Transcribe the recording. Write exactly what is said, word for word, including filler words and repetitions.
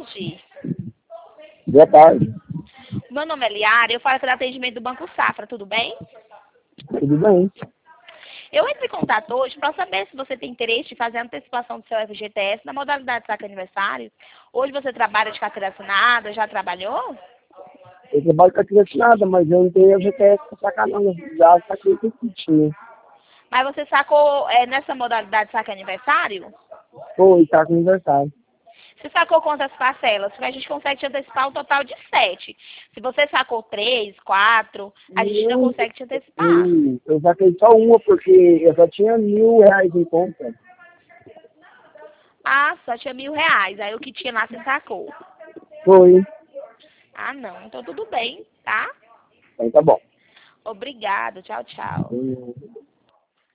tarde. Boa tarde. Meu nome é Liara, eu falo pelo atendimento do Banco Safra, tudo bem? Tudo bem? Eu entro em contato hoje para saber se você tem interesse em fazer a antecipação do seu F G T S na modalidade saque aniversário. Hoje você trabalha de carteira assinada, já trabalhou? Eu trabalho com a nada, mas eu não tenho G P S pra sacar não. Já saquei tudo que tinha. Mas você sacou é, nessa modalidade saque aniversário? Foi, tá com aniversário. Você sacou quantas parcelas? Porque a gente consegue te antecipar um total de sete. Se você sacou três, quatro, a gente não Eu, consegue te antecipar. eu, eu saquei só uma, porque eu só tinha mil reais em conta. Ah, só tinha mil reais. Aí o que tinha lá você sacou. Foi. Ah, não. Então tudo bem, tá? Então tá bom. Obrigado. Tchau, tchau. Hum.